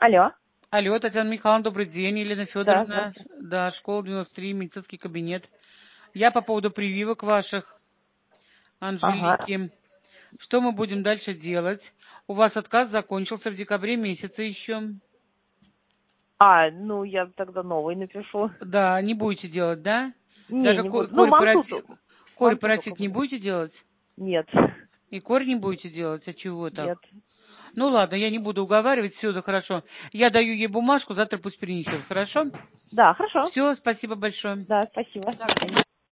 Алло. Алло, Татьяна Михайловна, добрый день. Елена Да, Федоровна, здравствуйте. да, школа 93, медицинский кабинет. Я по поводу прививок ваших, Ага. Анжелики. Что мы будем дальше делать? У вас отказ закончился в декабре месяце еще. Ну я тогда новый напишу. Да, не будете делать, да? Не, Даже не буду. Ну, манту только корпоратив не буду. будете делать? Нет. И корь не будете делать? А чего Нет. так? Ну ладно, я не буду уговаривать, все, да хорошо. Я даю ей бумажку, завтра пусть принесет, хорошо? Да, хорошо. Все, спасибо большое. Да, спасибо. Так.